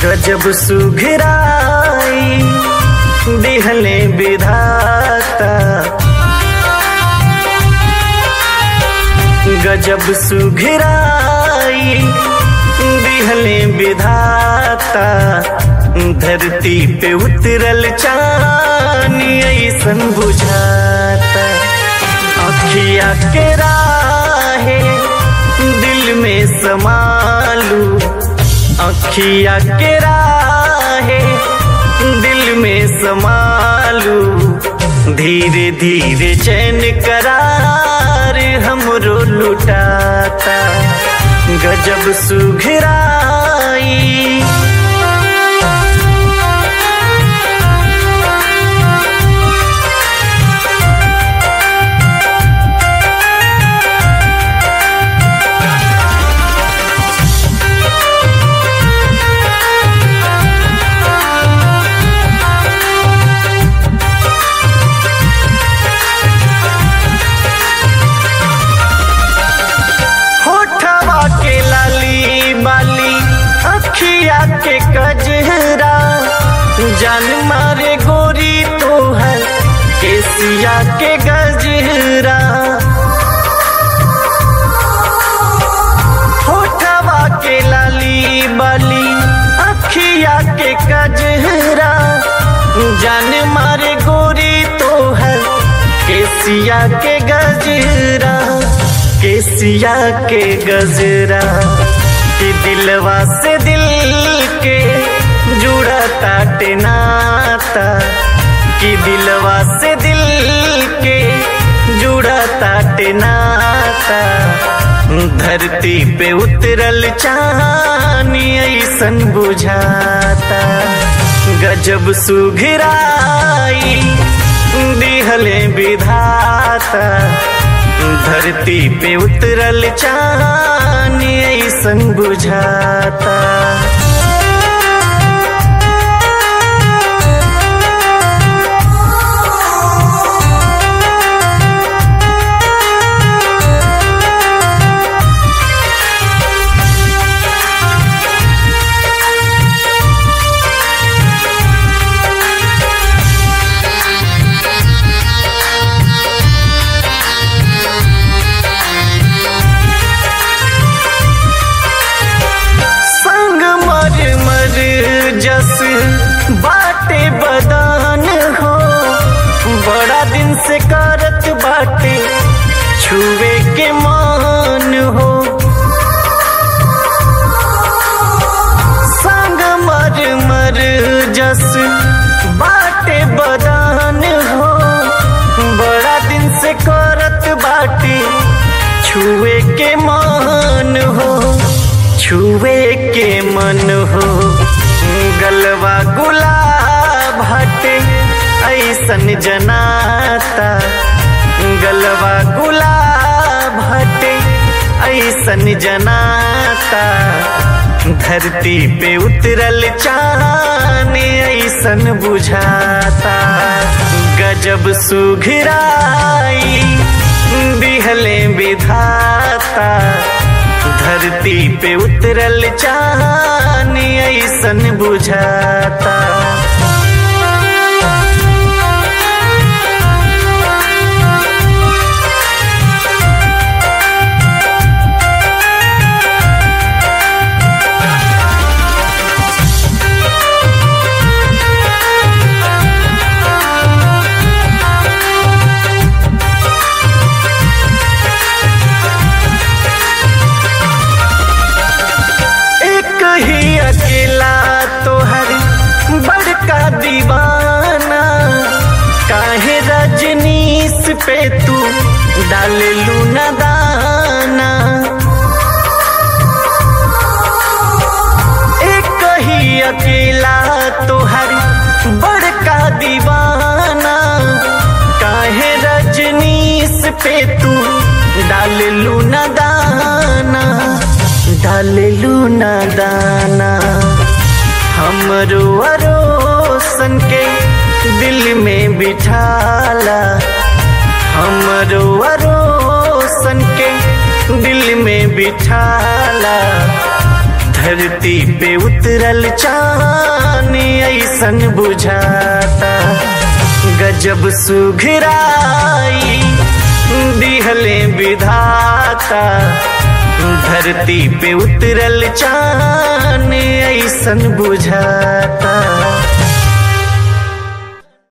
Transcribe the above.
गजब सुघराई दिहले विधाता, गजब सुघराई दिहले विधाता। धरती पे उतरल चानी ऐसन बुझाता, अखिया के राहे दिल में समालू, अखिया के राहे दिल में समालू। धीरे धीरे चैन करार हमरो लुटाता, गजब सुघराई। अखिया के कजरा जान मारे गोरी तो है केसिया के गजरा, होठवा के लाली बाली अखिया के कजरा जान मारे गोरी तो है केसिया के गजरा, केसिया के गजरा। कि दिलवा से दिल के जुड़ा ताटे नाता, कि दिलवा से दिल के जुड़ा ताटे नाता। धरती पे उतरल चानी ऐसन बुझाता, गजब सुघराई दिहले विधाता। धरती पे उतरल चानी ऐसन बुझाता। जस बाटे बदान हो बड़ा दिन से करत बाटे छुए के मान हो, संग मर मर जस बाटे बदान हो बड़ा दिन से करत बाटे छुए के मान हो, छुए के मन हो। गलवा गुलाब हटे ऐसन जनाता, गलवा गुलाब हटे ऐसन जनाता। धरती पे उतरल चानी ऐसन बुझाता, गजब सुघराई दिहले विधाता। धरती पे उतरल चानी ऐसन बुझाता। अकेला तोहर बड़का दीवाना, काहे रजनीश पे तू डाले लूना दाना। एक ही अकेला तोहर बड़का दीवाना, काहे रजनीश पे तू डाले लूना दाना, डाले लूना दाना। हमरो अरोसन के दिल में बिठाला, हमरो अरोसन के दिल में बिठाला। धरती पे उतरल चाँद ऐसन बुझाता गजब सुघराई दिहले विधाता धरती पे उतरल चाँद ऐसन बुझाता